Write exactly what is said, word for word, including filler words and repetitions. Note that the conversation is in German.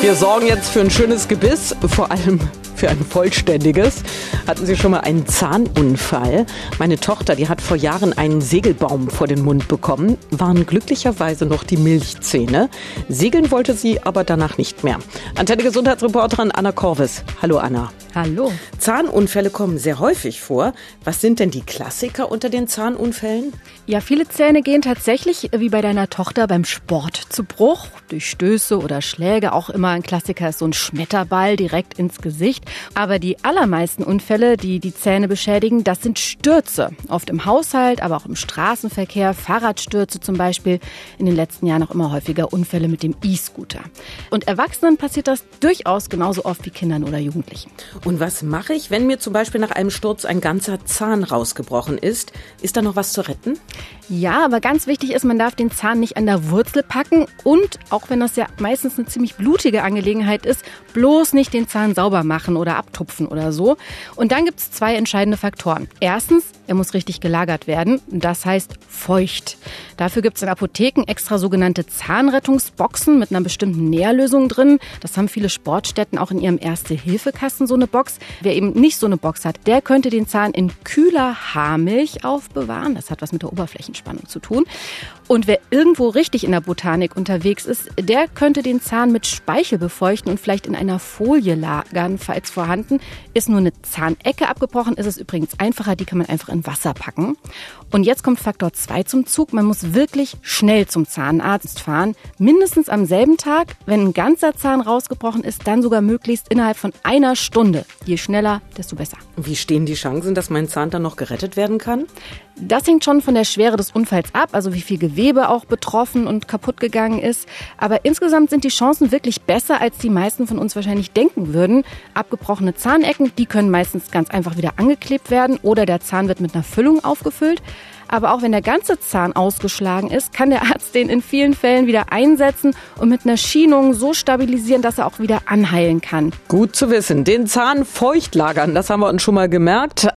Wir sorgen jetzt für ein schönes Gebiss, vor allem für ein vollständiges. Hatten Sie schon mal einen Zahnunfall? Meine Tochter, die hat vor Jahren einen Segelbaum vor den Mund bekommen, waren glücklicherweise noch die Milchzähne. Segeln wollte sie aber danach nicht mehr. Antenne Gesundheitsreporterin Anna Korvis. Hallo Anna. Hallo. Zahnunfälle kommen sehr häufig vor. Was sind denn die Klassiker unter den Zahnunfällen? Ja, viele Zähne gehen tatsächlich, wie bei deiner Tochter, beim Sport zu Bruch. Durch Stöße oder Schläge. Auch immer ein Klassiker ist so ein Schmetterball direkt ins Gesicht. Aber die allermeisten Unfälle, die die Zähne beschädigen, das sind Stürze. Oft im Haushalt, aber auch im Straßenverkehr. Fahrradstürze zum Beispiel. In den letzten Jahren auch immer häufiger Unfälle mit dem E-Scooter. Und Erwachsenen passiert das durchaus genauso oft wie Kindern oder Jugendlichen. Und was mache ich, wenn mir zum Beispiel nach einem Sturz ein ganzer Zahn rausgebrochen ist? Ist da noch was zu retten? Ja, aber ganz wichtig ist, man darf den Zahn nicht an der Wurzel packen und, auch wenn das ja meistens eine ziemlich blutige Angelegenheit ist, bloß nicht den Zahn sauber machen oder abtupfen oder so. Und dann gibt es zwei entscheidende Faktoren. Erstens, er muss richtig gelagert werden. Das heißt feucht. Dafür gibt es in Apotheken extra sogenannte Zahnrettungsboxen mit einer bestimmten Nährlösung drin. Das haben viele Sportstätten auch in ihrem Erste-Hilfe-Kasten, so eine Box. Wer eben nicht so eine Box hat, der könnte den Zahn in kühler Haarmilch aufbewahren. Das hat was mit der Oberflächenspannung zu tun. Und wer irgendwo richtig in der Botanik unterwegs ist, der könnte den Zahn mit Speichel befeuchten und vielleicht in einer Folie lagern, falls vorhanden. Ist nur eine Zahnecke abgebrochen, ist es übrigens einfacher. Die kann man einfach in Wasser packen. Und jetzt kommt Faktor zwei zum Zug. Man muss wirklich schnell zum Zahnarzt fahren. Mindestens am selben Tag. Wenn ein ganzer Zahn rausgebrochen ist, dann sogar möglichst innerhalb von einer Stunde. Je schneller, desto besser. Wie stehen die Chancen, dass mein Zahn dann noch gerettet werden kann? Das hängt schon von der Schwere des Unfalls ab, also wie viel Gewebe auch betroffen und kaputt gegangen ist. Aber insgesamt sind die Chancen wirklich besser, als die meisten von uns wahrscheinlich denken würden. Abgebrochene Zahnecken, die können meistens ganz einfach wieder angeklebt werden oder der Zahn wird mit einer Füllung aufgefüllt. Aber auch wenn der ganze Zahn ausgeschlagen ist, kann der Arzt den in vielen Fällen wieder einsetzen und mit einer Schienung so stabilisieren, dass er auch wieder anheilen kann. Gut zu wissen. Den Zahn feucht lagern, das haben wir uns schon mal gemerkt.